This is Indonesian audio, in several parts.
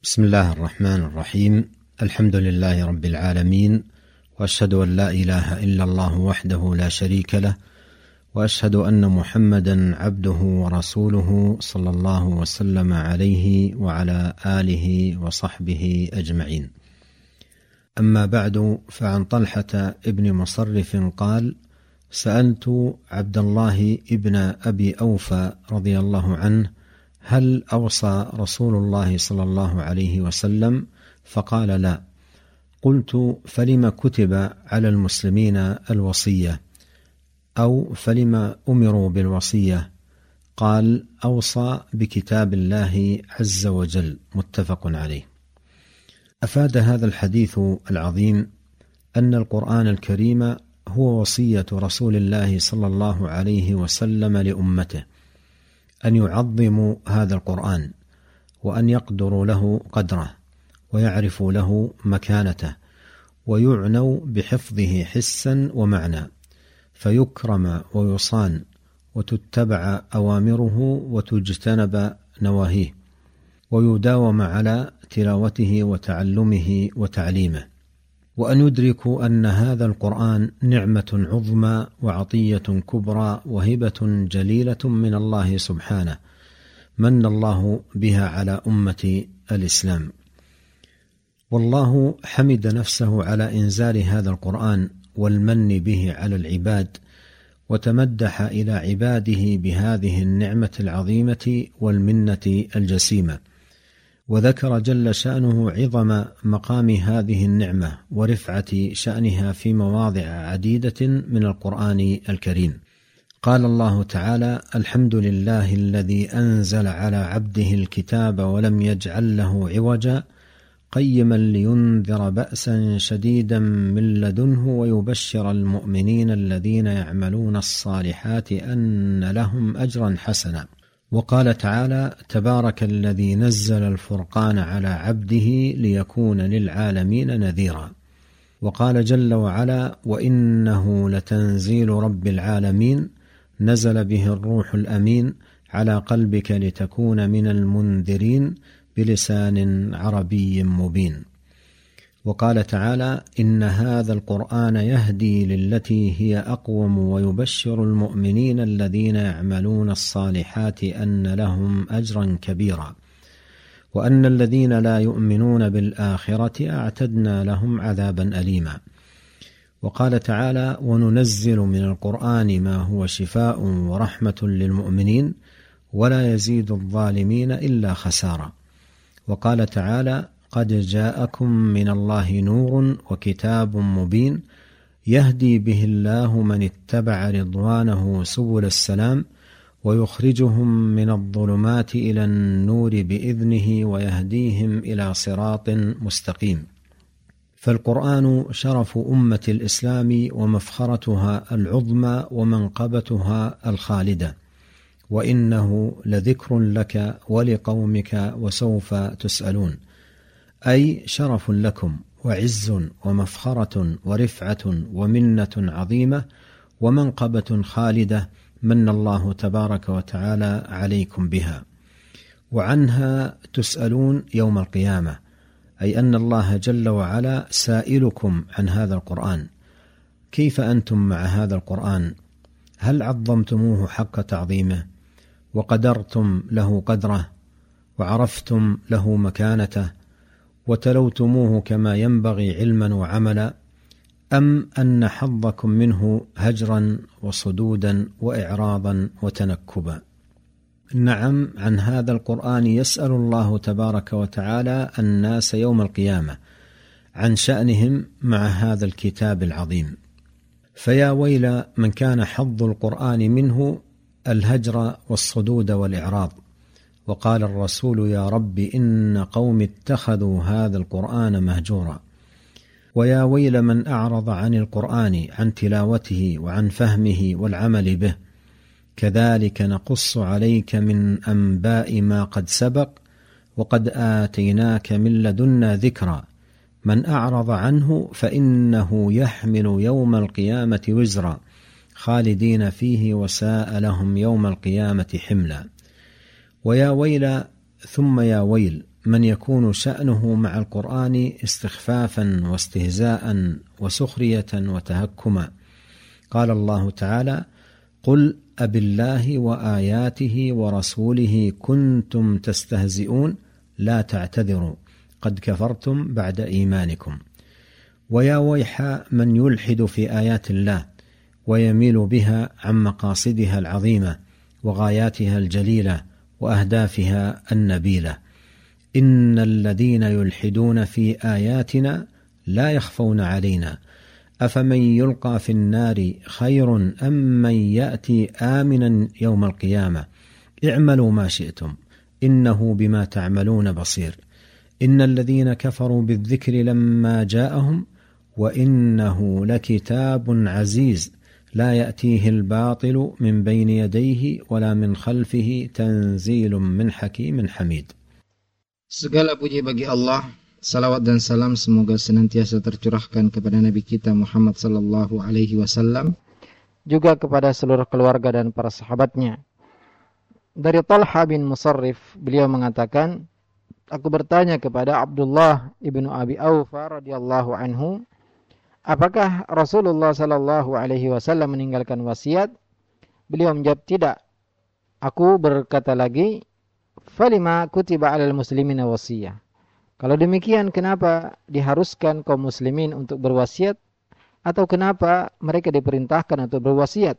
بسم الله الرحمن الرحيم. الحمد لله رب العالمين، وأشهد أن لا إله إلا الله وحده لا شريك له، وأشهد أن محمدا عبده ورسوله صلى الله وسلم عليه وعلى آله وصحبه أجمعين. أما بعد، فعن طلحة ابن مصرف قال: سألت عبد الله ابن أبي أوفى رضي الله عنه: هل أوصى رسول الله صلى الله عليه وسلم؟ فقال: لا. قلت: فلم كتب على المسلمين الوصية؟ أو فلم أمروا بالوصية؟ قال: أوصى بكتاب الله عز وجل. متفق عليه. أفاد هذا الحديث العظيم أن القرآن الكريم هو وصية رسول الله صلى الله عليه وسلم لأمته، أن يعظموا هذا القرآن، وأن يقدروا له قدره، ويعرفوا له مكانته، ويعنوا بحفظه حسا ومعنى، فيكرم ويصان، وتتبع أوامره وتجتنب نواهيه، ويداوم على تلاوته وتعلمه وتعليمه، وأن يدركوا أن هذا القرآن نعمة عظمى وعطية كبرى وهبة جليلة من الله سبحانه، من الله بها على أمة الإسلام. والله حمد نفسه على إنزال هذا القرآن والمن به على العباد، وتمدح إلى عباده بهذه النعمة العظيمة والمنة الجسيمة، وذكر جل شأنه عظم مقام هذه النعمة ورفعة شأنها في مواضع عديدة من القرآن الكريم. قال الله تعالى: الحمد لله الذي أنزل على عبده الكتاب ولم يجعل له عوجا قيما لينذر بأسا شديدا من لدنه ويبشر المؤمنين الذين يعملون الصالحات أن لهم أجرا حسنا. وقال تعالى: تبارك الذي نزل الفرقان على عبده ليكون للعالمين نذيرا. وقال جل وعلا: وإنه لتنزيل رب العالمين نزل به الروح الأمين على قلبك لتكون من المنذرين بلسان عربي مبين. وقال تعالى: إن هذا القرآن يهدي للتي هي أقوم ويبشر المؤمنين الذين يعملون الصالحات أن لهم أجرا كبيرا وأن الذين لا يؤمنون بالآخرة أعتدنا لهم عذابا أليما. وقال تعالى: وننزل من القرآن ما هو شفاء ورحمة للمؤمنين ولا يزيد الظالمين إلا خسارا. وقال تعالى: قد جاءكم من الله نور وكتاب مبين يهدي به الله من اتبع رضوانه سبل السلام ويخرجهم من الظلمات إلى النور بإذنه ويهديهم إلى صراط مستقيم. فالقرآن شرف أمة الإسلام ومفخرتها العظمى ومنقبتها الخالدة، وإنه لذكر لك ولقومك وسوف تسألون، أي شرف لكم وعز ومفخرة ورفعة ومنة عظيمة ومنقبة خالدة من الله تبارك وتعالى عليكم بها، وعنها تسألون يوم القيامة، أي أن الله جل وعلا سائلكم عن هذا القرآن. كيف أنتم مع هذا القرآن؟ هل عظمتموه حق تعظيمه وقدرتم له قدره وعرفتم له مكانته وتلوتموه كما ينبغي علما وعملا، أم أن حظكم منه هجرا وصدودا وإعراضا وتنكبا؟ نعم، عن هذا القرآن يسأل الله تبارك وتعالى الناس يوم القيامة عن شأنهم مع هذا الكتاب العظيم. فيا ويل من كان حظ القرآن منه الهجر والصدود والإعراض. وقال الرسول: يا رب إن قوم اتخذوا هذا القرآن مهجورا. ويا ويل من أعرض عن القرآن، عن تلاوته وعن فهمه والعمل به. كذلك نقص عليك من أنباء ما قد سبق وقد آتيناك من لدنا ذكرا. من أعرض عنه فإنه يحمل يوم القيامة وزرا خالدين فيه وساء لهم يوم القيامة حملا. ويا ويل ثم يا ويل من يكون شأنه مع القرآن استخفافا واستهزاء وسخرية وتهكما. قال الله تعالى: قل أبالله وآياته ورسوله كنتم تستهزئون لا تعتذروا قد كفرتم بعد إيمانكم. ويا ويح من يلحد في آيات الله ويميل بها عن مقاصدها العظيمة وغاياتها الجليلة وأهدافها النبيلة. إن الذين يلحدون في آياتنا لا يخفون علينا أفمن يلقى في النار خير أم من يأتي آمنا يوم القيامة اعملوا ما شئتم إنه بما تعملون بصير. إن الذين كفروا بالذكر لما جاءهم وإنه لكتاب عزيز لا يأتيه الباطل من بين يديه ولا من خلفه تنزيل من حكيم حميد. Segala puji bagi Allah, salawat dan salam semoga senantiasa tercurahkan kepada Nabi kita Muhammad sallallahu alaihi wasallam, juga kepada seluruh keluarga dan para sahabatnya. Dari Talha bin Musarrif, beliau mengatakan, aku bertanya kepada Abdullah ibnu Abi Aufa radhiyallahu anhu, apakah Rasulullah sallallahu alaihi wasallam meninggalkan wasiat? Beliau menjawab, tidak. Aku berkata lagi, falima kutiba 'alal muslimina wasiyah. Kalau demikian, kenapa diharuskan kaum muslimin untuk berwasiat, atau kenapa mereka diperintahkan untuk berwasiat?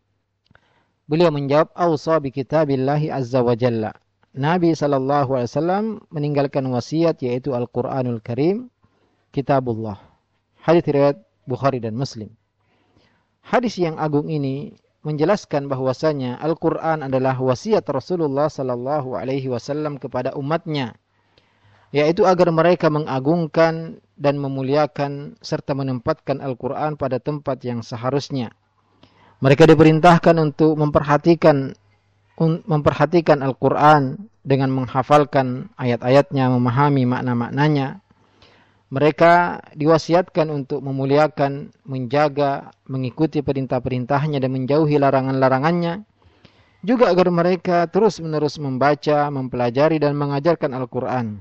Beliau menjawab, ausa bi kitabillahi azza wa jalla. Nabi sallallahu alaihi wasallam meninggalkan wasiat, yaitu Al-Qur'anul Karim, kitabullah. Hadis riwayat Bukhari dan Muslim. Hadis yang agung ini menjelaskan bahwasanya Al-Quran adalah wasiat Rasulullah sallallahu alaihi wasallam kepada umatnya, yaitu agar mereka mengagungkan dan memuliakan serta menempatkan Al-Quran pada tempat yang seharusnya. Mereka diperintahkan untuk memperhatikan Al-Quran dengan menghafalkan ayat-ayatnya, memahami makna-maknanya. Mereka diwasiatkan untuk memuliakan, menjaga, mengikuti perintah-perintahnya dan menjauhi larangan-larangannya. Juga agar mereka terus-menerus membaca, mempelajari dan mengajarkan Al-Quran.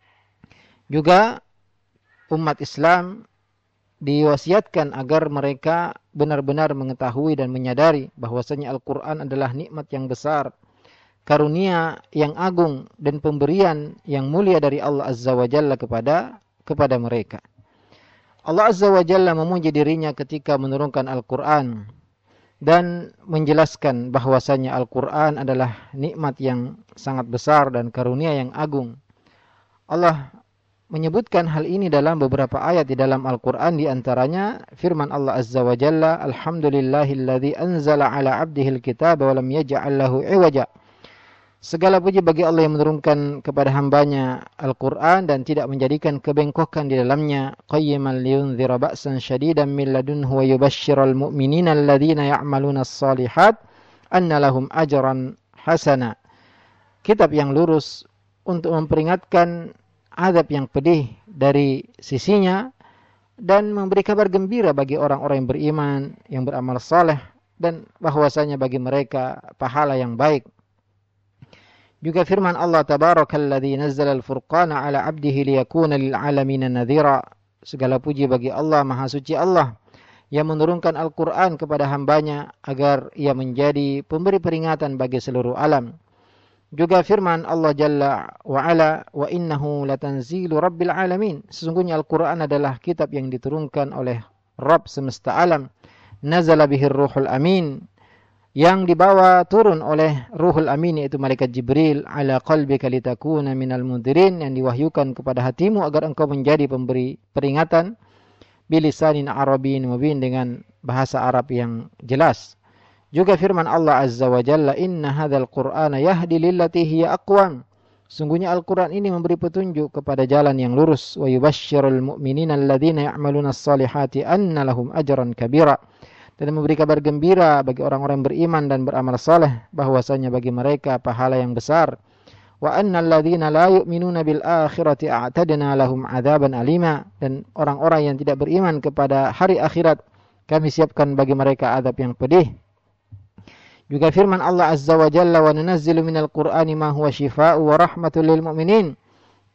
Juga umat Islam diwasiatkan agar mereka benar-benar mengetahui dan menyadari bahwasanya Al-Quran adalah nikmat yang besar, karunia yang agung dan pemberian yang mulia dari Allah Azza wa Jalla kepada mereka. Allah Azza wa Jalla memuji dirinya ketika menurunkan Al-Quran dan menjelaskan bahwasanya Al-Quran adalah nikmat yang sangat besar dan karunia yang agung. Allah menyebutkan hal ini dalam beberapa ayat di dalam Al-Quran, di antaranya firman Allah Azza wa Jalla, alhamdulillahilladzi anzala ala abdihil kitaba wa lam yaj'al lahu iwaja. Segala puji bagi Allah yang menurunkan kepada hambanya Al-Quran dan tidak menjadikan kebengkokan di dalamnya. Qayyiman liyunzira ba'san syadidan min ladunhu wa yubashshiral mu'minina alladhina ya'maluna as-salihat anna lahum ajran hasana. Kitab yang lurus untuk memperingatkan azab yang pedih dari sisinya dan memberi kabar gembira bagi orang-orang yang beriman, yang beramal saleh, dan bahwasanya bagi mereka pahala yang baik. Juga firman Allah, tabarakalladzi nazzala al-furqana ala 'abdihi liyakuna lil 'alamin nadhira. Segala puji bagi Allah, maha suci Allah yang menurunkan Al-Quran kepada hambanya agar ia menjadi pemberi peringatan bagi seluruh alam. Juga firman Allah Jalla wa Ala, wa innahu latanzilu rabbil alamin. Sesungguhnya Al-Quran adalah kitab yang diturunkan oleh Rabb semesta alam. Nazala bihir ruhul amin, yang dibawa turun oleh Ruhul Amin, yaitu malaikat Jibril, ala qalbika litakuna minal mundirin, yang diwahyukan kepada hatimu agar engkau menjadi pemberi peringatan, bilisanin arabiyyin mubin, dengan bahasa Arab yang jelas. Juga firman Allah Azza wa Jalla, inna hadzal qur'ana yahdi lillati hiya aqwam. Sungguhnya Al-Quran ini memberi petunjuk kepada jalan yang lurus. Wa yubashshirul mu'minina alladzina ya'maluna as-salihati anna lahum ajran kabira. Dan memberi kabar gembira bagi orang-orang beriman dan beramal saleh bahwasanya bagi mereka pahala yang besar. Wa annal ladzina la yu'minuna bil akhirati a'tadna lahum 'adzaban alima. Dan orang-orang yang tidak beriman kepada hari akhirat, kami siapkan bagi mereka azab yang pedih. Juga firman Allah Azza wa Jalla, wa nunazzilu minal Qur'ani ma huwa syifaa'u wa rahmatul lil mu'minin.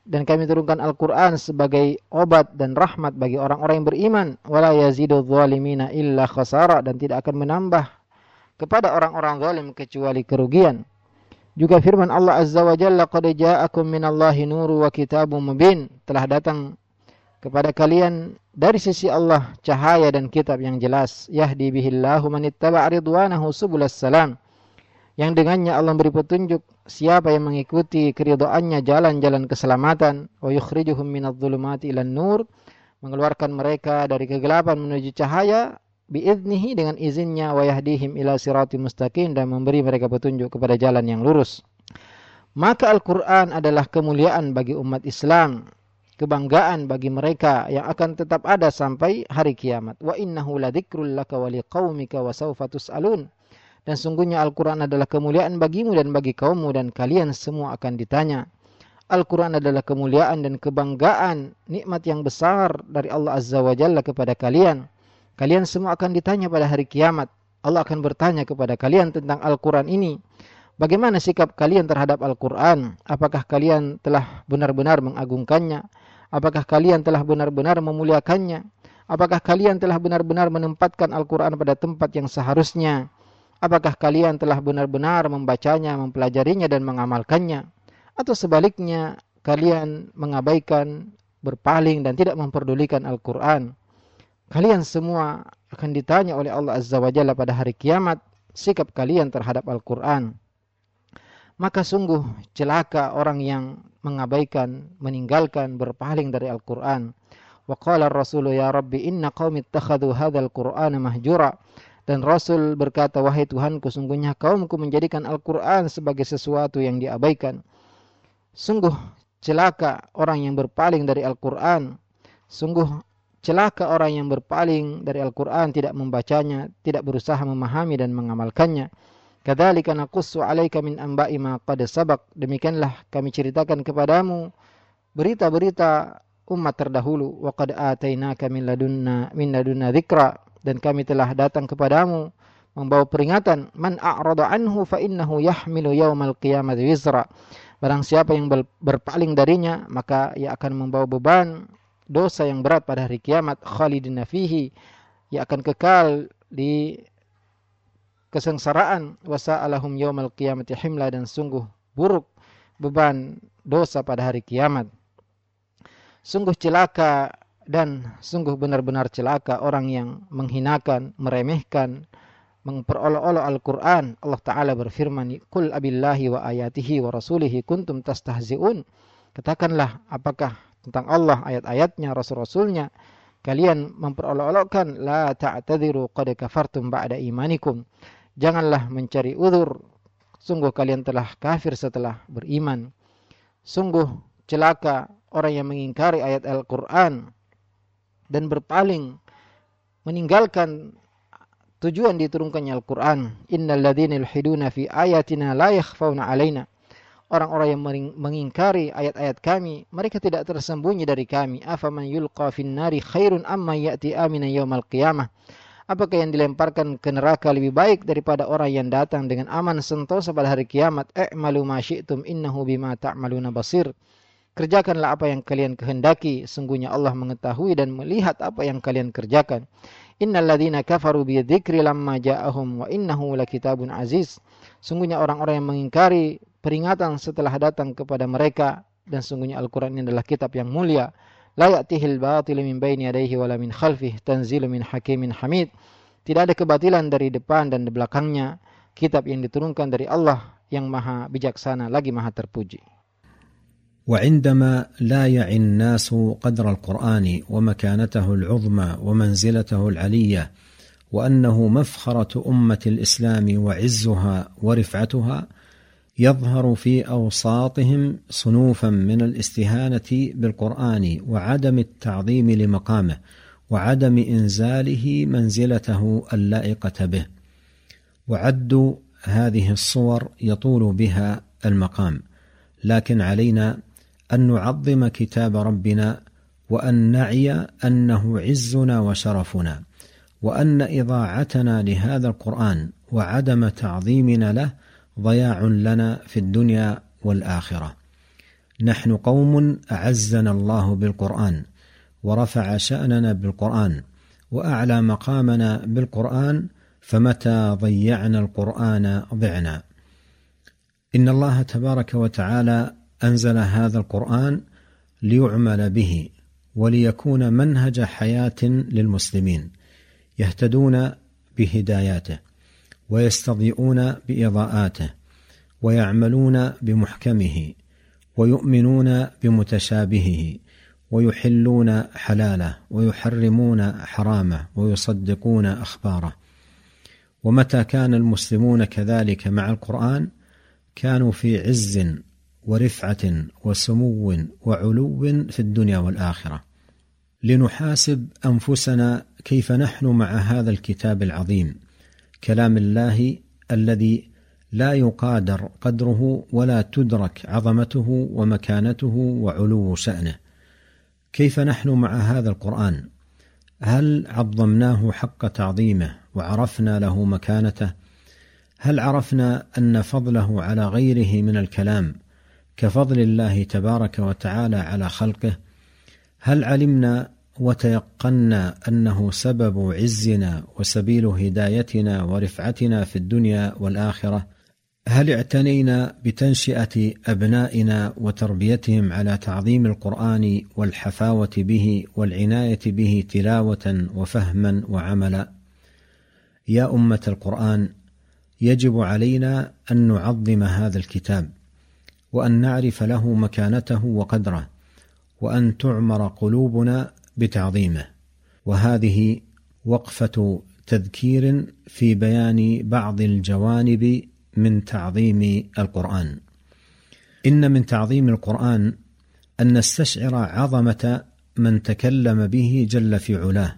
dan kami turunkan Al-Quran sebagai obat dan rahmat bagi orang-orang yang beriman. Wala yazidul zalimina illa khasara, dan tidak akan menambah kepada orang-orang zalim kecuali kerugian. Juga firman Allah Azza wa Jalla, qad ja'akum minallahi nuru wa kitabun mubin, telah datang kepada kalian dari sisi Allah cahaya dan kitab yang jelas. Yahdi bihillahu man ittaba'a ridwanahu subulas salam, yang dengannya Allah memberi petunjuk siapa yang mengikuti keridhaannya jalan-jalan keselamatan. Wa yukhrijuhum minadh-dhulumati ilan nur, mengeluarkan mereka dari kegelapan menuju cahaya, biiznihi, dengan izinnya, wa yahdihim ila siratim mustaqim, dan memberi mereka petunjuk kepada jalan yang lurus. Maka Al-Quran adalah kemuliaan bagi umat Islam, kebanggaan bagi mereka yang akan tetap ada sampai hari kiamat. Wa innahu ladzikrul laka wa liqaumika wa sawfa tus'alun, dan sungguhnya Al-Quran adalah kemuliaan bagimu dan bagi kaummu, dan kalian semua akan ditanya. Al-Quran adalah kemuliaan dan kebanggaan, nikmat yang besar dari Allah Azza wa Jalla kepada kalian. Kalian semua akan ditanya pada hari kiamat. Allah akan bertanya kepada kalian tentang Al-Quran ini. Bagaimana sikap kalian terhadap Al-Quran? Apakah kalian telah benar-benar mengagungkannya? Apakah kalian telah benar-benar memuliakannya? Apakah kalian telah benar-benar menempatkan Al-Quran pada tempat yang seharusnya? Apakah kalian telah benar-benar membacanya, mempelajarinya, dan mengamalkannya? Atau sebaliknya, kalian mengabaikan, berpaling, dan tidak memperdulikan Al-Quran? Kalian semua akan ditanya oleh Allah Azza wa Jalla pada hari kiamat sikap kalian terhadap Al-Quran. Maka sungguh celaka orang yang mengabaikan, meninggalkan, berpaling dari Al-Quran. Wa qala ar-rasulu ya Rabbi inna qaumi ittakhadhu hadzal Qur'ana mahjura. Dan Rasul berkata, wahai Tuhanku, sungguhnya kaumku menjadikan Al-Quran sebagai sesuatu yang diabaikan. Sungguh celaka orang yang berpaling dari Al-Quran. Sungguh celaka orang yang berpaling dari Al-Quran, tidak membacanya, tidak berusaha memahami dan mengamalkannya. Kadzalika naqussu 'alaika min anba'i ma qad sabaq. Demikianlah kami ceritakan kepadamu berita-berita umat terdahulu. Wa qad atainaka min ladunna dzikra. Dan kami telah datang kepadamu membawa peringatan. Man a'rada anhu fa innahu yahmilu yaumal qiyamati wizra. Barang siapa yang berpaling darinya, maka ia akan membawa beban dosa yang berat pada hari kiamat. Khalidina fihi, ia akan kekal di kesengsaraan. Wa sa'alahum yaumal qiyamati himla, dan sungguh buruk beban dosa pada hari kiamat. Sungguh celaka dan sungguh benar-benar celaka orang yang menghinakan, meremehkan, memperolok-olok Al-Quran. Allah Ta'ala berfirman, Qul abillahi wa ayatihi wa rasulihi kuntum tastahzi'un. Katakanlah, apakah tentang Allah, ayat-ayatnya, rasul-rasulnya kalian memperolok-olokkan? La ta'tadiru qad kafartum ba'da imanikum. Janganlah mencari uzur, sungguh kalian telah kafir setelah beriman. Sungguh celaka orang yang mengingkari ayat Al-Quran dan berpaling, meninggalkan tujuan diturunkannya Al-Quran. Innal ladzina yulhiduna fi ayatina la yakhfauna alaina. Orang-orang yang mengingkari ayat-ayat kami, mereka tidak tersembunyi dari kami. Afaman yulqa fin nari khairun amma ya'ti aminan yaumal qiyamah. Apakah yang dilemparkan ke neraka lebih baik daripada orang yang datang dengan aman sentosa pada hari kiamat? I'malu ma syi'tum innahu bima ta'maluna basir. Kerjakanlah apa yang kalian kehendaki, sungguhnya Allah mengetahui dan melihat apa yang kalian kerjakan. Innal ladzina kafaru bi dzikri lamma ja'ahum wa innahu lakitabun aziz. Sungguhnya orang-orang yang mengingkari peringatan setelah datang kepada mereka, dan sungguhnya Al-Quran ini adalah kitab yang mulia. La ya'tihil batilu min baini yadayhi wala min khalfih tanzilu min hakimin hamid. Tidak ada kebatilan dari depan dan di belakangnya. Kitab yang diturunkan dari Allah yang maha bijaksana lagi maha terpuji. وعندما لا يعي الناس قدر القرآن ومكانته العظمى ومنزلته العلية وأنه مفخرة أمة الإسلام وعزها ورفعتها، يظهر في أوساطهم صنوفا من الاستهانة بالقرآن وعدم التعظيم لمقامه وعدم إنزاله منزلته اللائقة به. وعدوا هذه الصور يطول بها المقام، لكن علينا أن نعظم كتاب ربنا وأن نعي أنه عزنا وشرفنا، وأن إضاعتنا لهذا القرآن وعدم تعظيمنا له ضياع لنا في الدنيا والآخرة. نحن قوم أعزنا الله بالقرآن ورفع شأننا بالقرآن وأعلى مقامنا بالقرآن، فمتى ضيعنا القرآن ضعنا. إن الله تبارك وتعالى أنزل هذا القرآن ليعمل به وليكون منهج حياة للمسلمين يهتدون بهداياته ويستضيئون بإضاءاته ويعملون بمحكمه ويؤمنون بمتشابهه ويحلون حلاله ويحرمون حرامه ويصدقون أخباره. ومتى كان المسلمون كذلك مع القرآن كانوا في عز ورفعة وسمو وعلو في الدنيا والآخرة. لنحاسب أنفسنا كيف نحن مع هذا الكتاب العظيم، كلام الله الذي لا يقادر قدره ولا تدرك عظمته ومكانته وعلو شأنه. كيف نحن مع هذا القرآن؟ هل عظمناه حق تعظيمه وعرفنا له مكانته؟ هل عرفنا أن فضله على غيره من الكلام كفضل الله تبارك وتعالى على خلقه؟ هل علمنا وتيقنا أنه سبب عزنا وسبيل هدايتنا ورفعتنا في الدنيا والآخرة؟ هل اعتنينا بتنشئة أبنائنا وتربيتهم على تعظيم القرآن والحفاوة به والعناية به تلاوة وفهما وعملا؟ يا أمة القرآن، يجب علينا أن نعظم هذا الكتاب وأن نعرف له مكانته وقدره وأن تعمر قلوبنا بتعظيمه. وهذه وقفة تذكير في بيان بعض الجوانب من تعظيم القرآن. إن من تعظيم القرآن أن نستشعر عظمة من تكلم به جل في علاه،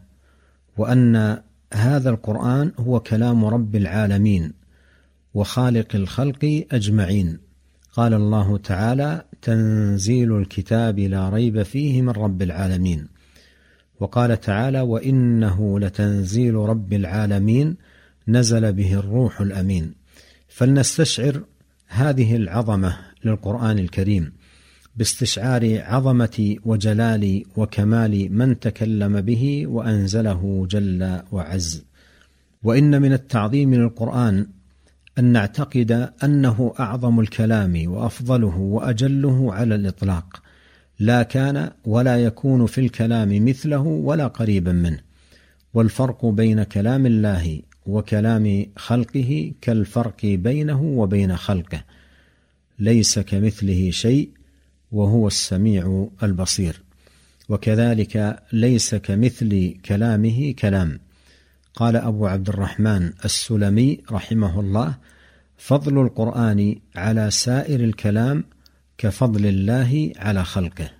وأن هذا القرآن هو كلام رب العالمين وخالق الخلق أجمعين. قال الله تعالى: تنزيل الكتاب لا ريب فيه من رب العالمين. وقال تعالى: وإنه لتنزيل رب العالمين نزل به الروح الأمين. فلنستشعر هذه العظمة للقرآن الكريم باستشعار عظمة وجلال وكمال من تكلم به وأنزله جل وعز. وإن من التعظيم للقرآن أن نعتقد أنه أعظم الكلام وأفضله وأجله على الإطلاق، لا كان ولا يكون في الكلام مثله ولا قريبا منه. والفرق بين كلام الله وكلام خلقه كالفرق بينه وبين خلقه، ليس كمثله شيء وهو السميع البصير. وكذلك ليس كمثل كلامه كلام. قال أبو عبد الرحمن السلمي رحمه الله: فضل القرآن على سائر الكلام كفضل الله على خلقه.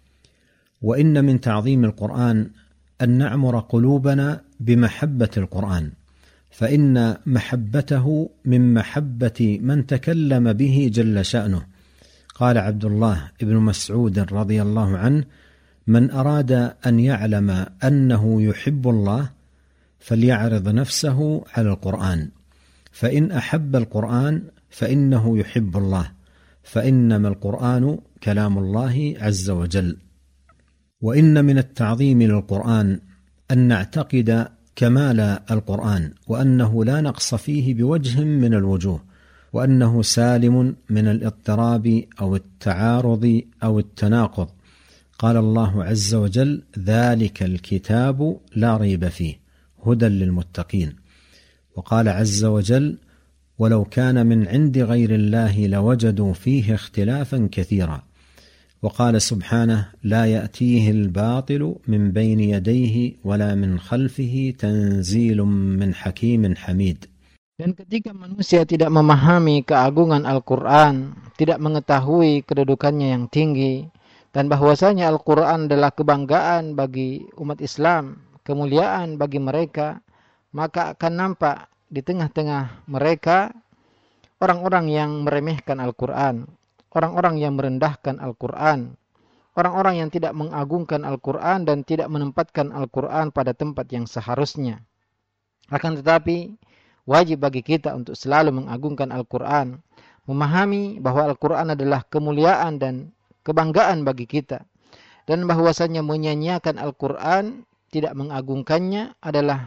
وإن من تعظيم القرآن أن نعمر قلوبنا بمحبة القرآن، فإن محبته من محبة من تكلم به جل شأنه. قال عبد الله بن مسعود رضي الله عنه: من أراد أن يعلم أنه يحب الله فليعرض نفسه على القرآن، فإن أحب القرآن فإنه يحب الله، فإنما القرآن كلام الله عز وجل. وإن من التعظيم للقرآن أن نعتقد كمال القرآن، وأنه لا نقص فيه بوجه من الوجوه، وأنه سالم من الاضطراب أو التعارض أو التناقض. قال الله عز وجل: ذلك الكتاب لا ريب فيه هدى للمتقين. وقال عز وجل: ولو كان من عند غير الله لوجدوا فيه اختلافا كثيرا. وقال سبحانه: لا يأتيه الباطل من بين يديه ولا من خلفه تنزيل من حكيم حميد. Dan ketika manusia tidak memahami keagungan Al-Quran, tidak mengetahui kedudukannya yang tinggi, dan bahwasanya Al-Quran adalah kebanggaan bagi umat Islam, kemuliaan bagi mereka, maka akan nampak di tengah-tengah mereka orang-orang yang meremehkan Al-Quran, orang-orang yang merendahkan Al-Quran, orang-orang yang tidak mengagungkan Al-Quran dan tidak menempatkan Al-Quran pada tempat yang seharusnya. Akan tetapi, wajib bagi kita untuk selalu mengagungkan Al-Quran, memahami bahwa Al-Quran adalah kemuliaan dan kebanggaan bagi kita. Dan bahwasanya menyanyiakan Al-Quran, tidak mengagungkannya adalah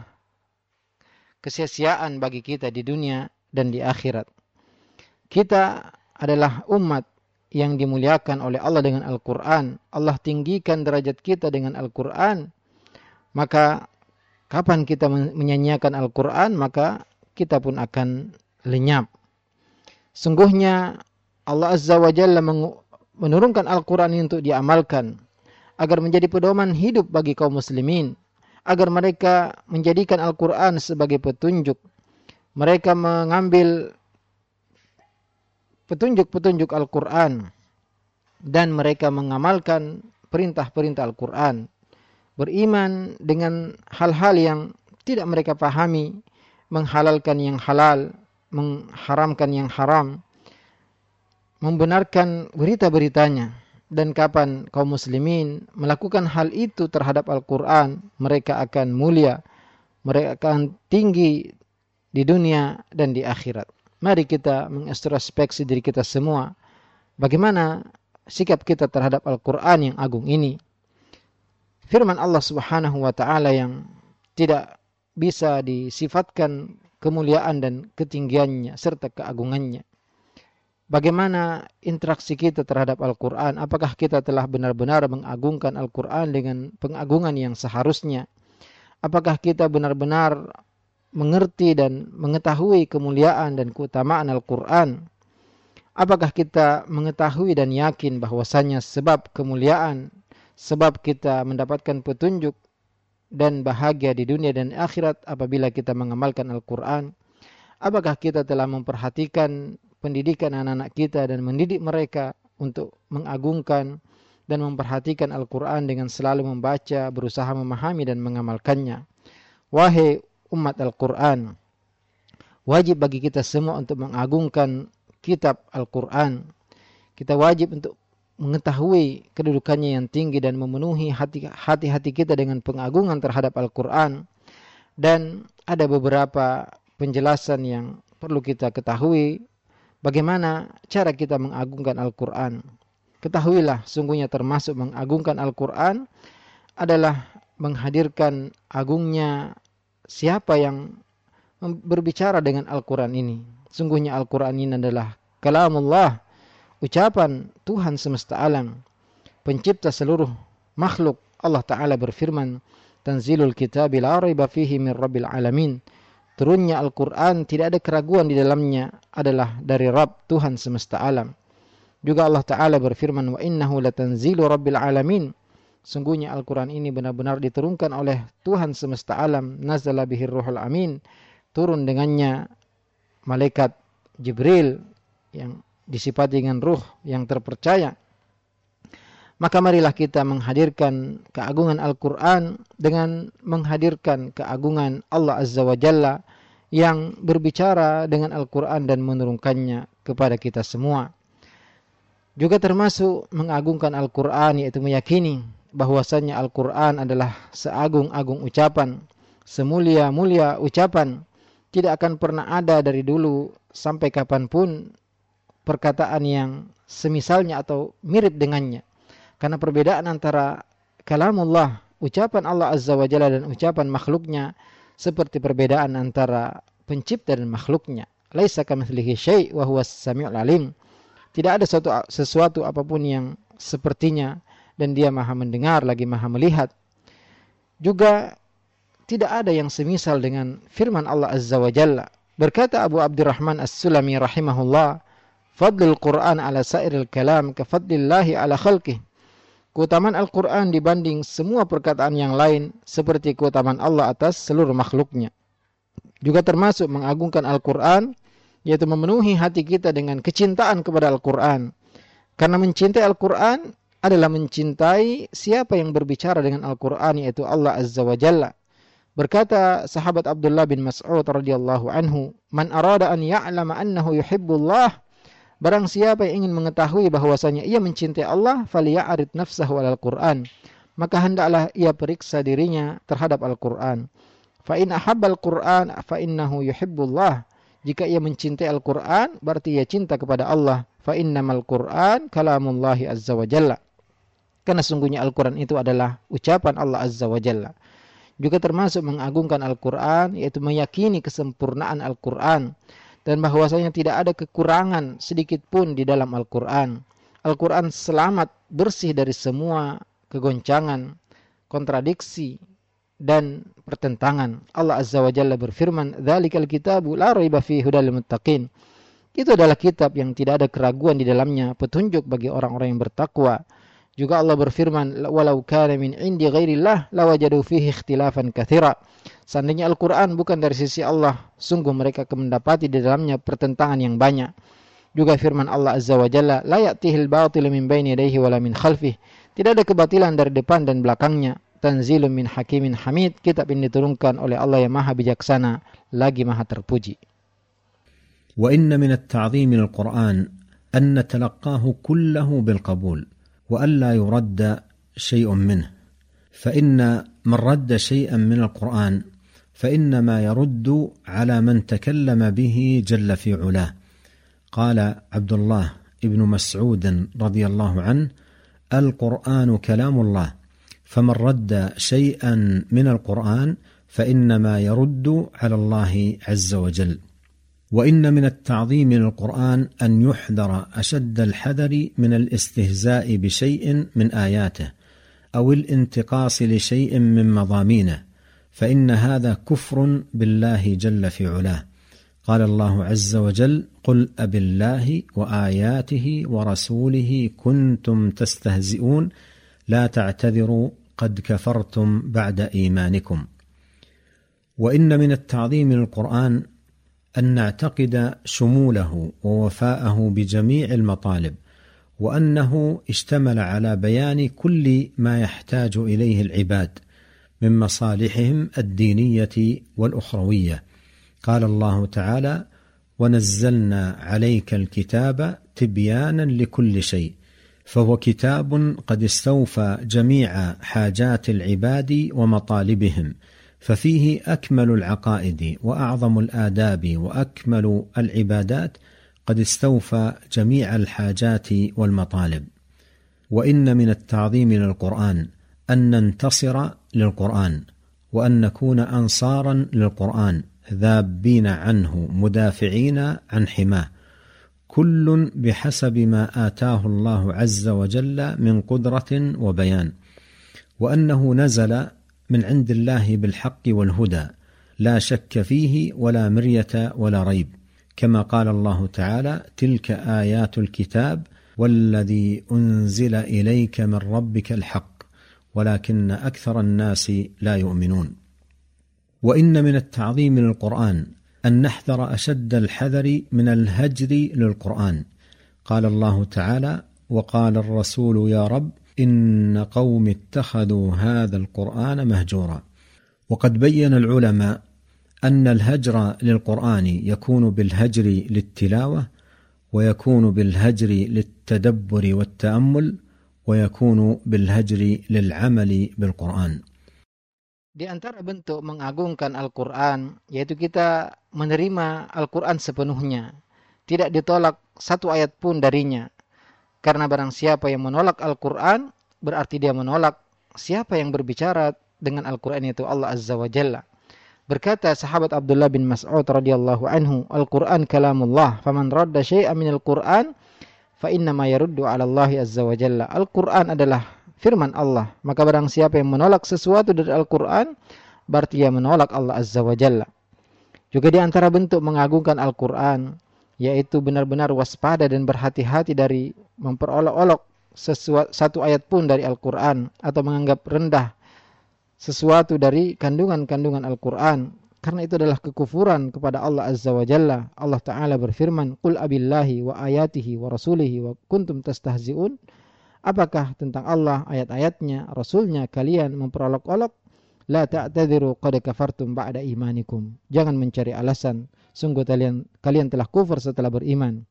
kesia-siaan bagi kita di dunia dan di akhirat. Kita adalah umat yang dimuliakan oleh Allah dengan Al-Quran. Allah tinggikan derajat kita dengan Al-Quran. Maka kapan kita menyanyiakan Al-Quran, maka kita pun akan lenyap. Sungguhnya Allah Azza wa Jalla menurunkan Al-Quran ini untuk diamalkan, agar menjadi pedoman hidup bagi kaum muslimin, agar mereka menjadikan Al-Quran sebagai petunjuk. Mereka mengambil petunjuk-petunjuk Al-Quran dan mereka mengamalkan perintah-perintah Al-Quran. Beriman dengan hal-hal yang tidak mereka pahami, menghalalkan yang halal, mengharamkan yang haram, membenarkan berita-beritanya. Dan kapan kaum muslimin melakukan hal itu terhadap Al-Quran, mereka akan mulia, mereka akan tinggi di dunia dan di akhirat. Mari kita mengintrospeksi diri kita semua. Bagaimana sikap kita terhadap Al-Quran yang agung ini. Firman Allah Subhanahu wa Ta'ala yang tidak bisa disifatkan kemuliaan dan ketinggiannya serta keagungannya. Bagaimana interaksi kita terhadap Al-Quran? Apakah kita telah benar-benar mengagungkan Al-Quran dengan pengagungan yang seharusnya? Apakah kita benar-benar mengerti dan mengetahui kemuliaan dan keutamaan Al-Quran? Apakah kita mengetahui dan yakin bahwasanya sebab kemuliaan, sebab kita mendapatkan petunjuk dan bahagia di dunia dan akhirat apabila kita mengamalkan Al-Quran? Apakah kita telah memperhatikan pendidikan anak-anak kita dan mendidik mereka untuk mengagungkan dan memperhatikan Al-Quran dengan selalu membaca, berusaha memahami dan mengamalkannya? Wahai umat Al-Quran, wajib bagi kita semua untuk mengagungkan kitab Al-Quran. Kita wajib untuk mengetahui kedudukannya yang tinggi dan memenuhi hati-hati kita dengan pengagungan terhadap Al-Quran. Dan ada beberapa penjelasan yang perlu kita ketahui bagaimana cara kita mengagungkan Al-Quran. Ketahuilah, sungguhnya termasuk mengagungkan Al-Quran adalah menghadirkan agungnya siapa yang berbicara dengan Al-Quran ini. Sungguhnya Al-Quran ini adalah kalamullah, ucapan Tuhan semesta alam, pencipta seluruh makhluk. Allah Ta'ala berfirman, Tanzilul kitabi la raiba fihi min rabbil alamin. Turunnya Al-Quran tidak ada keraguan di dalamnya adalah dari Rabb Tuhan semesta alam. Juga Allah Ta'ala berfirman, wa innahu latanzilu rabbil alamin. Sungguhnya Al-Quran ini benar-benar diturunkan oleh Tuhan semesta alam. Nazala bihir ruhul amin. Turun dengannya malaikat Jibril yang disifati dengan ruh yang terpercaya. Maka marilah kita menghadirkan keagungan Al-Quran dengan menghadirkan keagungan Allah Azza wa Jalla yang berbicara dengan Al-Quran dan menurunkannya kepada kita semua. Juga termasuk mengagungkan Al-Quran, yaitu meyakini bahwasanya Al-Quran adalah seagung-agung ucapan, semulia-mulia ucapan. Tidak akan pernah ada dari dulu sampai kapanpun perkataan yang semisalnya atau mirip dengannya. Karena perbedaan antara kalamullah, ucapan Allah Azza wa Jalla, dan ucapan makhluknya seperti perbedaan antara pencipta dan makhluknya. Laisa kamitslihi syai' wa huwas samiul alim. Tidak ada sesuatu apapun yang sepertinya dan dia maha mendengar lagi maha melihat. Juga tidak ada yang semisal dengan firman Allah Azza wa Jalla. Berkata Abu Abdurrahman As-Sulami rahimahullah, Fadlul Quran ala sairil kalam ka fadlillahi ala khalqih. Keutamaan Al-Quran dibanding semua perkataan yang lain seperti keutamaan Allah atas seluruh makhluknya. Juga termasuk mengagungkan Al-Quran, yaitu memenuhi hati kita dengan kecintaan kepada Al-Quran. Karena mencintai Al-Quran adalah mencintai siapa yang berbicara dengan Al-Quran, yaitu Allah Azza wa Jalla. Berkata sahabat Abdullah bin Mas'ud radhiyallahu anhu, Man arada an ya'lama annahu yuhibbullah, barang siapa yang ingin mengetahui bahwasanya ia mencintai Allah, faliya'rid nafsahu alal Qur'an, maka hendaklah ia periksa dirinya terhadap Al-Qur'an. Fa in ahabbal Qur'an fa innahu yuhibbullah. Jika ia mencintai Al-Quran, berarti ia cinta kepada Allah. Fa innamal Quran kalamullahi azza wa jalla. Karena sungguhnya Al-Quran itu adalah ucapan Allah azza wa jalla. Juga termasuk mengagungkan Al-Quran, yaitu meyakini kesempurnaan Al-Quran. Dan bahwasanya tidak ada kekurangan sedikit pun di dalam Al-Quran. Al-Quran selamat, bersih dari semua kegoncangan, kontradiksi, dan pertentangan. Allah azza wa jalla berfirman, "Dzalikal kitabu la raiba fihi hudal lil muttaqin." Itu adalah kitab yang tidak ada keraguan di dalamnya, petunjuk bagi orang-orang yang bertakwa. Juga Allah berfirman, "Walau kana min 'indi ghairillah lawajadu fihi ikhtilafan katsira." Seandainya Al-Qur'an bukan dari sisi Allah, sungguh mereka akan mendapati di dalamnya pertentangan yang banyak. Juga firman Allah azza wa jalla, "La ya'tihil batilu min baini yadayhi wala min khalfihi." Tidak ada kebatilan dari depan dan belakangnya. Tanzilun min hakimin hamid, kitab ini diturunkan oleh Allah yang maha bijaksana lagi maha terpuji. وإن من التعظيم للقرآن أن نتلقاه كله بالقبول وألا يرد شيء منه، فإن من رد شيئا من القرآن فإنما يرد على من تكلم به جل في علاه. قال عبد الله بن مسعود رضي الله عنه: القرآن كلام الله، فمن رد شيئا من القرآن فإنما يرد على الله عز وجل. وإن من التعظيم للقرآن أن يحذر أشد الحذر من الاستهزاء بشيء من آياته أو الانتقاص لشيء من مضامينه، فإن هذا كفر بالله جل في علاه. قال الله عز وجل: قل أبالله وآياته ورسوله كنتم تستهزئون لا تعتذروا قد كفرتم بعد إيمانكم. وإن من التعظيم للقرآن أن نعتقد شموله ووفاءه بجميع المطالب، وأنه اشتمل على بيان كل ما يحتاج إليه العباد من مصالحهم الدينية والأخروية. قال الله تعالى: ونزلنا عليك الكتاب تبيانا لكل شيء، فهو كتاب قد استوفى جميع حاجات العباد ومطالبهم، ففيه أكمل العقائد وأعظم الآداب وأكمل العبادات، قد استوفى جميع الحاجات والمطالب. وإن من التعظيم للقرآن أن ننتصر للقرآن، وأن نكون أنصارا للقرآن ذابين عنه مدافعين عن حماه، كل بحسب ما آتاه الله عز وجل من قدرة وبيان، وأنه نزل من عند الله بالحق والهدى لا شك فيه ولا مرية ولا ريب، كما قال الله تعالى: تلك آيات الكتاب والذي أنزل إليك من ربك الحق ولكن أكثر الناس لا يؤمنون. وإن من التعظيم للقرآن أن نحذر أشد الحذر من الهجر للقرآن. قال الله تعالى: وقال الرسول يا رب إن قوم اتخذوا هذا القرآن مهجورا. وقد بين العلماء أن الهجر للقرآن يكون بالهجر للتلاوة، ويكون بالهجر للتدبر والتأمل، ويكون بالهجر للعمل بالقرآن. Di antara bentuk mengagungkan Al-Quran, yaitu kita menerima Al-Quran sepenuhnya, tidak ditolak satu ayat pun darinya. Karena barang siapa yang menolak Al-Quran, berarti dia menolak siapa yang berbicara dengan Al-Quran, yaitu Allah Azza wa Jalla. Berkata sahabat Abdullah bin Mas'ud radhiyallahu anhu, Al-Quran kalamullah, faman radda syai'an minal Quran, fa innama yaruddu ala Allah Azza wa Jalla. Al-Quran adalah firman Allah, maka barang siapa yang menolak sesuatu dari Al-Quran, berarti ia menolak Allah Azza wa Jalla. Juga di antara bentuk mengagungkan Al-Quran, yaitu benar-benar waspada dan berhati-hati dari memperolok-olok satu ayat pun dari Al-Quran, atau menganggap rendah sesuatu dari kandungan-kandungan Al-Quran, karena itu adalah kekufuran kepada Allah Azza wa Jalla. Allah Ta'ala berfirman, Qul abillahi wa ayatihi wa rasulihi wa kuntum tastahzi'un. Apakah tentang Allah, ayat-ayatnya, Rasulnya kalian memperolok-olok? La ta'tadiru qad kafartum ba'da imanikum. Jangan mencari alasan, sungguh kalian telah kufur setelah beriman.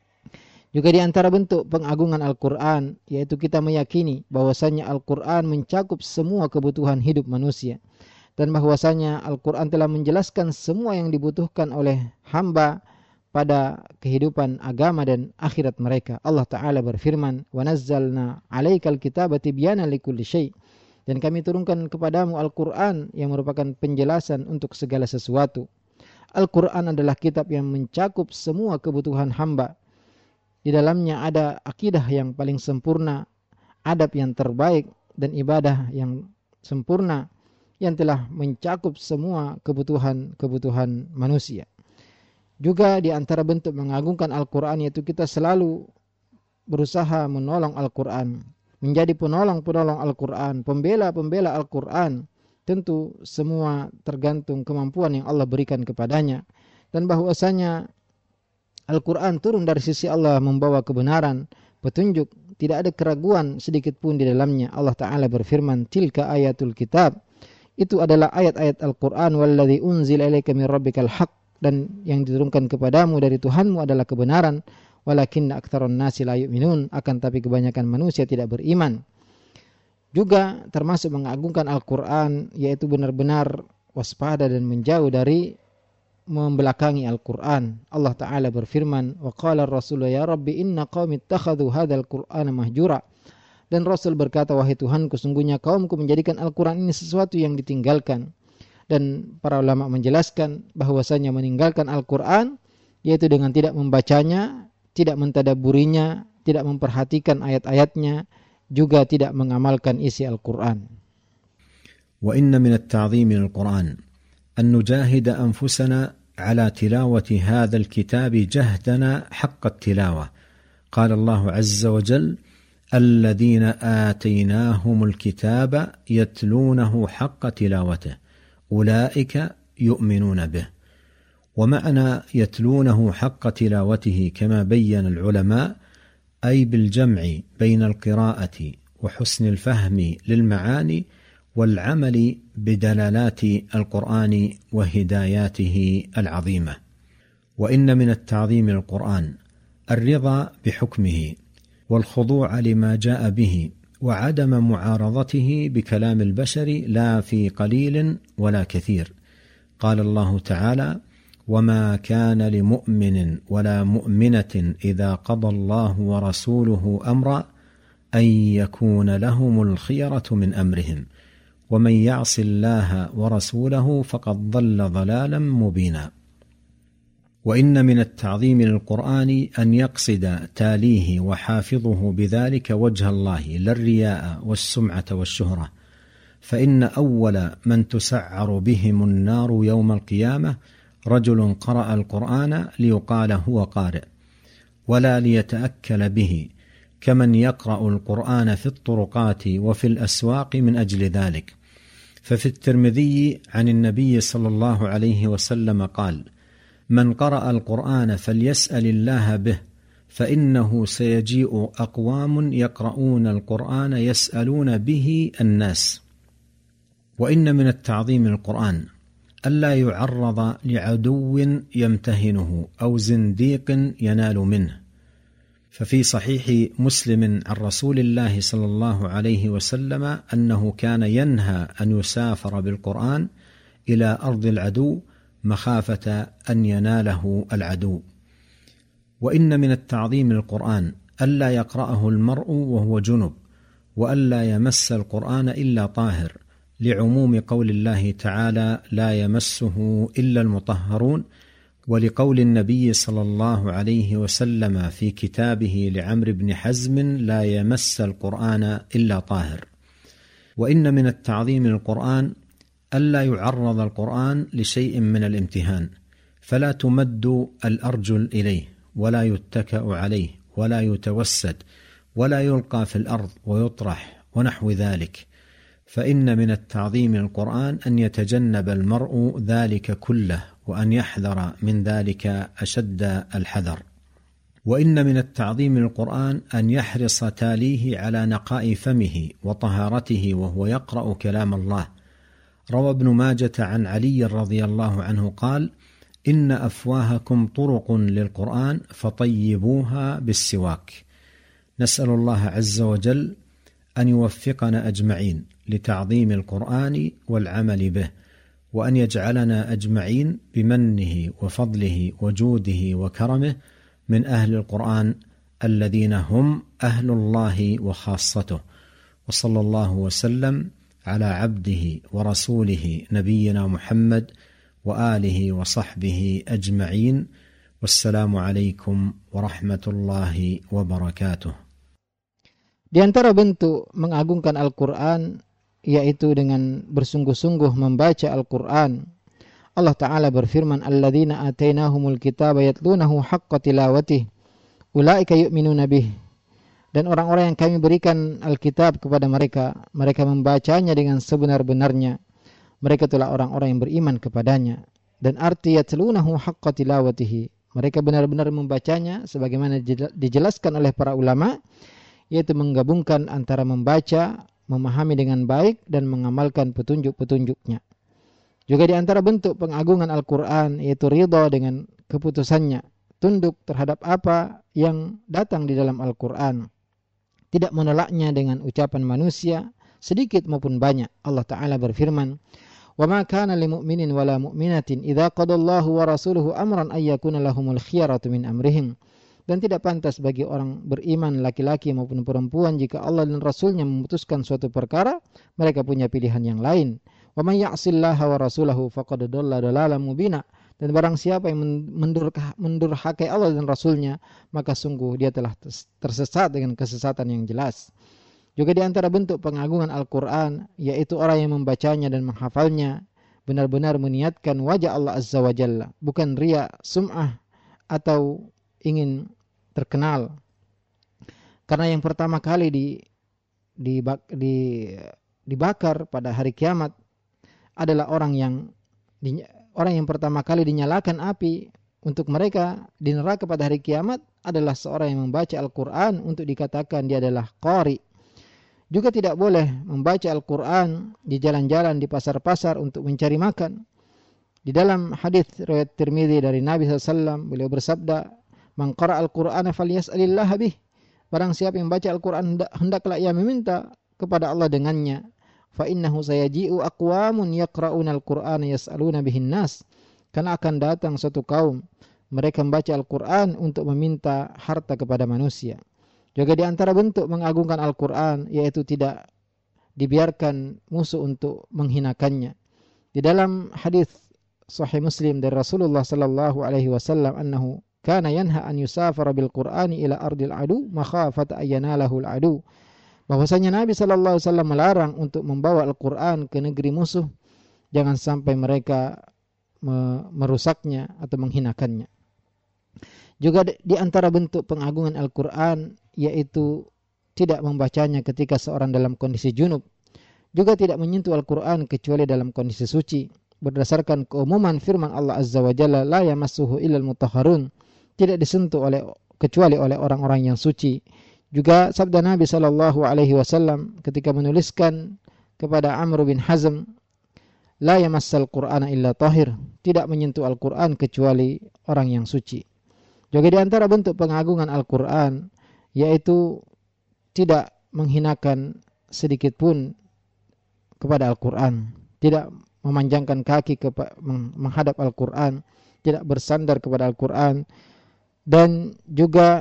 Juga di antara bentuk pengagungan Al-Quran, yaitu kita meyakini bahwasanya Al-Quran mencakup semua kebutuhan hidup manusia. dan bahwasanya Al-Quran telah menjelaskan semua yang dibutuhkan oleh hamba pada kehidupan agama dan akhirat mereka. Allah Ta'ala berfirman, وَنَزَّلْنَا عَلَيْكَ الْكِتَابَ تِبْيَانًا لِكُلِّ شَيْءٍ. Dan kami turunkan kepadamu Al-Quran yang merupakan penjelasan untuk segala sesuatu. Al-Quran adalah kitab yang mencakup semua kebutuhan hamba. Di dalamnya ada akidah yang paling sempurna, adab yang terbaik, dan ibadah yang sempurna yang telah mencakup semua kebutuhan manusia. Juga di antara bentuk mengagungkan Al-Quran yaitu kita selalu berusaha menolong Al-Quran, menjadi penolong-penolong Al-Quran, pembela-pembela Al-Quran. Tentu semua tergantung kemampuan yang Allah berikan kepadanya. Dan bahwasanya Al-Quran turun dari sisi Allah membawa kebenaran, petunjuk, tidak ada keraguan sedikit pun di dalamnya. Allah Ta'ala berfirman, tilka ayatul kitab. Itu adalah ayat-ayat Al-Quran, walladzi unzila ilaika min rabbikal haq, dan yang diturunkan kepadamu dari Tuhanmu adalah kebenaran, walakinna aktsarun nasi la yu'minun, akan tapi kebanyakan manusia tidak beriman. Juga termasuk mengagungkan Al-Quran yaitu benar-benar waspada dan menjauh dari membelakangi Al-Quran. Allah Ta'ala berfirman, wa qala ar-rasul ya rabbi inna qaumi ittakhadhu hadzal qur'ana mahjura. Dan Rasul berkata, wahai Tuhanku, sungguhnya kaumku menjadikan Al-Quran ini sesuatu yang ditinggalkan. Dan para ulama menjelaskan bahwasanya meninggalkan Al-Quran yaitu dengan tidak membacanya, tidak mentadabburinya, tidak memperhatikan ayat-ayatnya, juga tidak mengamalkan isi Al-Quran. Wa inna min at-ta'zim al-Quran an nujahida anfusana ala tilawati hadha al-kitab jahdana haqq at-tilawah. Qala Allah 'azza wa jalla الذين آتيناهم الكتاب يتلونه حق تلاوته أولئك يؤمنون به. ومعنى يتلونه حق تلاوته كما بين العلماء أي بالجمع بين القراءة وحسن الفهم للمعاني والعمل بدلالات القرآن وهداياته العظيمة. وإن من التعظيم القرآن الرضا بحكمه والخضوع لما جاء به وعدم معارضته بكلام البشر لا في قليل ولا كثير. قال الله تعالى وما كان لمؤمن ولا مؤمنة إذا قضى الله ورسوله أمرا أن يكون لهم الخيرة من أمرهم ومن يعص الله ورسوله فقد ضل ضلالا مبينا. وإن من التعظيم للقرآن أن يقصد تاليه وحافظه بذلك وجه الله لا الرياء والسمعة والشهرة، فإن أول من تسعر بهم النار يوم القيامة رجل قرأ القرآن ليقال هو قارئ ولا ليتأكل به، كمن يقرأ القرآن في الطرقات وفي الأسواق من أجل ذلك. ففي الترمذي عن النبي صلى الله عليه وسلم قال من قرأ القرآن فليسأل الله به فإنه سيجيء أقوام يقرؤون القرآن يسألون به الناس. وإن من التعظيم القرآن ألا يعرض لعدو يمتهنه أو زنديق ينال منه. ففي صحيح مسلم عن رسول الله صلى الله عليه وسلم أنه كان ينهى أن يسافر بالقرآن إلى أرض العدو مخافة أن يناله العدو. وإن من التعظيم القرآن ألا يقرأه المرء وهو جنب وألا يمس القرآن إلا طاهر، لعموم قول الله تعالى لا يمسه إلا المطهرون، ولقول النبي صلى الله عليه وسلم في كتابه لعمرو بن حزم لا يمس القرآن إلا طاهر. وإن من التعظيم القرآن ألا يعرض القرآن لشيء من الامتهان، فلا تمد الأرجل إليه ولا يتكأ عليه ولا يتوسد ولا يلقى في الأرض ويطرح ونحو ذلك. فإن من التعظيم القرآن أن يتجنب المرء ذلك كله وأن يحذر من ذلك أشد الحذر. وإن من التعظيم القرآن أن يحرص تاليه على نقاء فمه وطهارته وهو يقرأ كلام الله. روى ابن ماجة عن علي رضي الله عنه قال إن أفواهكم طرق للقرآن فطيبوها بالسواك. نسأل الله عز وجل أن يوفقنا أجمعين لتعظيم القرآن والعمل به وأن يجعلنا أجمعين بمنه وفضله وجوده وكرمه من أهل القرآن الذين هم أهل الله وخاصته. وصلى الله وسلم على عبده ورسوله نبينا محمد وآله وصحبه أجمعين. والسلام عليكم ورحمة الله وبركاته. Di antara bentuk mengagungkan Al-Quran yaitu dengan bersungguh-sungguh membaca Al-Quran. Allah Ta'ala berfirman, alladzina atainahumul kitaba yatlunahu haqqa tilawatih ulaika yu'minuna bih. Dan orang-orang yang kami berikan Alkitab kepada mereka, mereka membacanya dengan sebenar-benarnya. Mereka itulah orang-orang yang beriman kepadanya. Dan arti yatlunahu haqqa tilawatihi, mereka benar-benar membacanya sebagaimana dijelaskan oleh para ulama, yaitu menggabungkan antara membaca, memahami dengan baik, dan mengamalkan petunjuk-petunjuknya. Juga di antara bentuk pengagungan Al-Quran yaitu ridha dengan keputusannya, tunduk terhadap apa yang datang di dalam Al-Quran, tidak menolaknya dengan ucapan manusia sedikit maupun banyak. Allah Ta'ala berfirman, وَمَا كَانَ لِمُؤْمِنٍ وَلَا مُؤْمِنَةٍ إِذَا قَضَى اللَّهُ وَرَسُولُهُ أَمْرًا أَن يَكُونَ لَهُمُ الْخِيَرَةُ مِنْ أَمْرِهِمْ. Dan tidak pantas bagi orang beriman laki-laki maupun perempuan jika Allah dan Rasulnya memutuskan suatu perkara, mereka punya pilihan yang lain. وَمَنْ يَعْصِ اللَّهَ وَرَسُولَهُ فَقَدْ ضَلَّ ضَلَالًا مُبِينًا. Dan barang siapa yang mendurhakai Allah dan Rasulnya, maka sungguh dia telah tersesat dengan kesesatan yang jelas. Juga di antara bentuk pengagungan Al-Quran yaitu orang yang membacanya dan menghafalnya benar-benar meniatkan wajah Allah Azza wa Jalla, bukan riya, sum'ah, atau ingin terkenal. Karena yang pertama kali dibakar pada hari kiamat adalah orang yang pertama kali dinyalakan api untuk mereka di neraka pada hari kiamat adalah seorang yang membaca Al-Quran untuk dikatakan dia adalah qari. Juga tidak boleh membaca Al-Quran di jalan-jalan, di pasar-pasar untuk mencari makan. Di dalam hadis riwayat Tirmidzi dari Nabi SAW, beliau bersabda, "Man qara'a al-Qur'ana falyas'alillah bih." Barang siapa yang membaca Al-Quran hendaklah ia meminta kepada Allah dengannya. Fa innahu sayaji'u aqwamun yaqra'una al-Qur'ana yas'aluna bihin nas. Karena akan datang suatu kaum mereka membaca Al-Quran untuk meminta harta kepada manusia. Juga di antara bentuk mengagungkan Al-Quran yaitu tidak dibiarkan musuh untuk menghinakannya. Di dalam hadis Sahih Muslim dari Rasulullah sallallahu alaihi wasallam annahu kana yanha an yusafara bil Qur'ani ila ardil adu makhafata ayyanalahu al adu. Bahwasanya Nabi sallallahu alaihi wasallam melarang untuk membawa Al-Qur'an ke negeri musuh, jangan sampai mereka merusaknya atau menghinakannya. Juga di antara bentuk pengagungan Al-Qur'an yaitu tidak membacanya ketika seorang dalam kondisi junub. Juga tidak menyentuh Al-Qur'an kecuali dalam kondisi suci. Berdasarkan keumuman firman Allah Azza wa Jalla, la yamassuhu illal mutahharun, tidak disentuh kecuali oleh orang-orang yang suci. Juga sabda Nabi sallallahu alaihi wasallam ketika menuliskan kepada Amr bin Hazm, la yamassal Qur'ana illa tahir, tidak menyentuh Al-Qur'an kecuali orang yang suci. Juga di antara bentuk pengagungan Al-Quran yaitu tidak menghinakan sedikit pun kepada Al-Quran, tidak memanjangkan kaki menghadap Al-Quran, tidak bersandar kepada Al-Quran, dan juga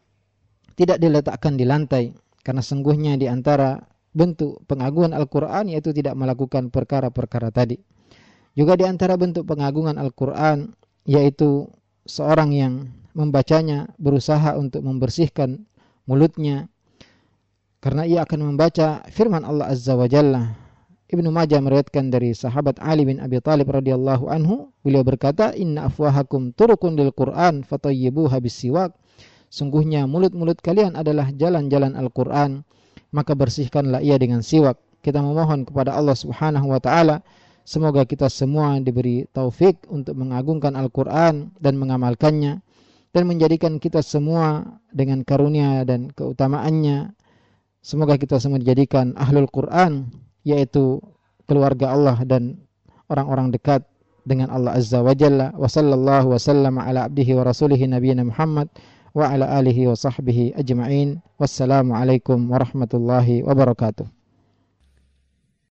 tidak diletakkan di lantai. Karena sungguhnya di antara bentuk pengagungan Al-Quran yaitu tidak melakukan perkara-perkara tadi. Juga di antara bentuk pengagungan Al-Quran yaitu seorang yang membacanya berusaha untuk membersihkan mulutnya, karena ia akan membaca firman Allah Azza wa Jalla. Ibnu Majah meriwayatkan dari sahabat Ali bin Abi Thalib radhiyallahu anhu, beliau berkata, "Inna afwahakum turukun lil Qur'an fatayyibuha bis-siwak." Sungguhnya mulut-mulut kalian adalah jalan-jalan Al-Qur'an, maka bersihkanlah ia dengan siwak. Kita memohon kepada Allah Subhanahu wa taala semoga kita semua diberi taufik untuk mengagungkan Al-Qur'an dan mengamalkannya, dan menjadikan kita semua dengan karunia dan keutamaannya. Semoga kita semua dijadikan ahlul Qur'an, yaitu keluarga Allah dan orang-orang dekat dengan Allah Azza wa Jalla. Wa sallallahu wa sallama ala abdihi wa rasulihi nabiyina Muhammad wa ala alihi wa sahbihi ajma'in. Wassalamu alaikum warahmatullahi wabarakatuh.